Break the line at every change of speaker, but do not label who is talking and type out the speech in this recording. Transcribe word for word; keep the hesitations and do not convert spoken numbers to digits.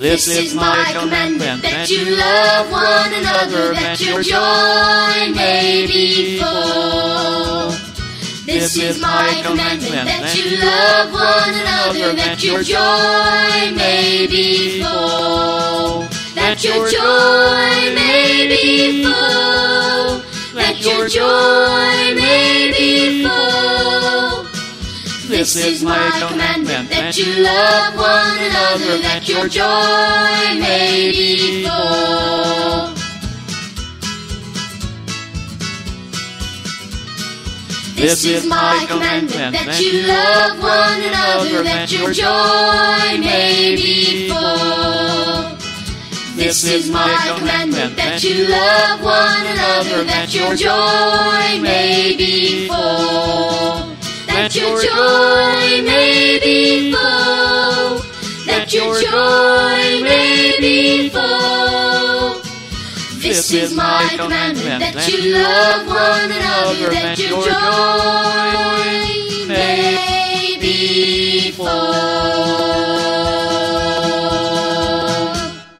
This is my commandment, that you love one another, that your joy may be full. This is my commandment, that you love one another, that your joy may be full. That your joy may be full. That your joy may be full. This is my commandment, that you love one another, that your joy may be full. This is my commandment, that you love one another, that your joy may be full. This is my commandment, that you love one another, that your joy may be full. That your joy may be full. That your joy may be full. This is my commandment, that you love one another, that your joy